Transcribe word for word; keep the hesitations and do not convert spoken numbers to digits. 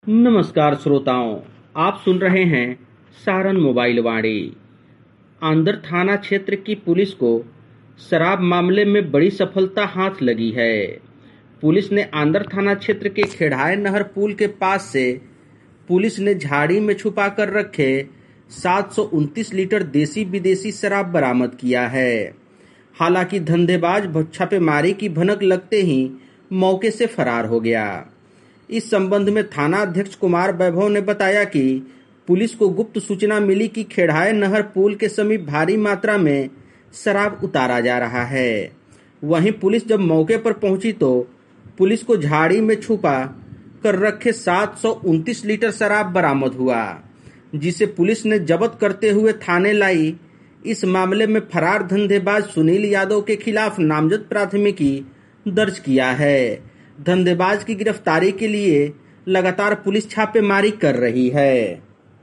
नमस्कार श्रोताओं, आप सुन रहे हैं सारण मोबाइल वाणी। आंदर थाना क्षेत्र की पुलिस को शराब मामले में बड़ी सफलता हाथ लगी है। पुलिस ने आंदर थाना क्षेत्र के खेड़ाए नहर पुल के पास से पुलिस ने झाड़ी में छुपा कर रखे सात सौ उनतीस लीटर देसी विदेशी शराब बरामद किया है। हालांकि धंधेबाज छापेमारी की भनक लगते ही मौके से फरार हो गया। इस संबंध में थाना अध्यक्ष कुमार वैभव ने बताया कि पुलिस को गुप्त सूचना मिली कि खेड़ाए नहर पुल के समीप भारी मात्रा में शराब उतारा जा रहा है। वहीं पुलिस जब मौके पर पहुंची तो पुलिस को झाड़ी में छुपा कर रखे सात सौ उनतीस लीटर शराब बरामद हुआ, जिसे पुलिस ने जब्त करते हुए थाने लाई। इस मामले में फरार धंधेबाज सुनील यादव के खिलाफ नामजद प्राथमिकी दर्ज किया है। धंधेबाज की गिरफ्तारी के लिए लगातार पुलिस छापेमारी कर रही है।